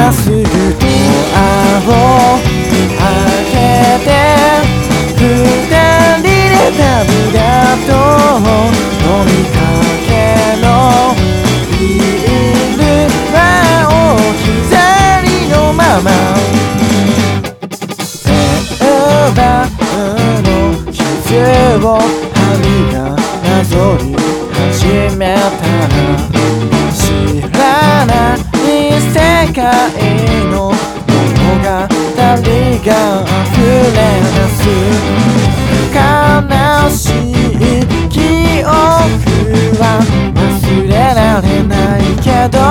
今すぐドアを開けて二人でダブダと飲みかけのビールは置き去りのまま電話の傷を針がなぞり始めたら知らない世界の物語が溢れ出す悲しい記憶は忘れられないけど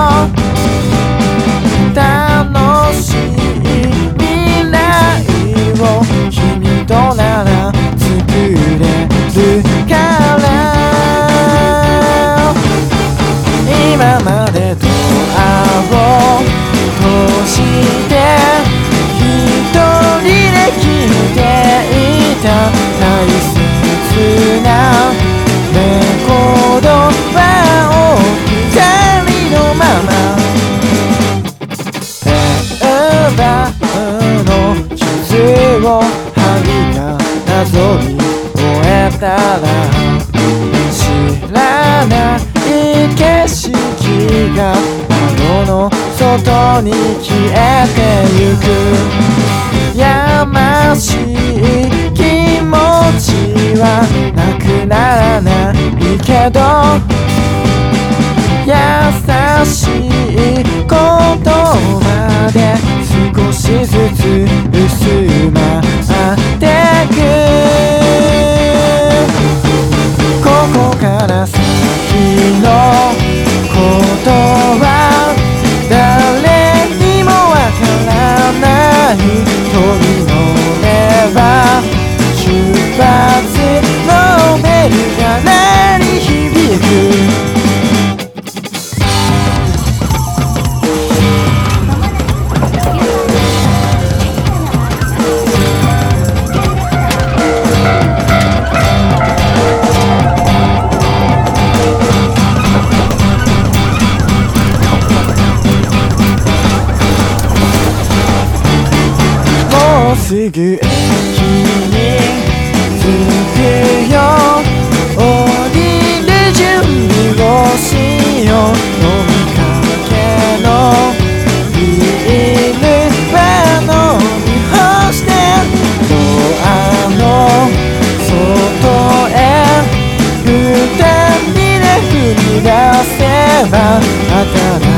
楽しい未来を君となら作れるから今までドアを閉じて一人で聞いていた大切なレコードは置き去りのまま電話の傷を針がなぞり終えたら知らない景色が窓の外に消えてゆくやましい気持ちはなくならないけど優しい言葉で少しずつ薄まってくここから先のことは誰にもわからない飛び乗れば出発のベルが鳴り響くもうすぐ駅に着くよ降りる準備をしよう飲みかけのビールは飲み干してドアの外へ二人で踏み出せば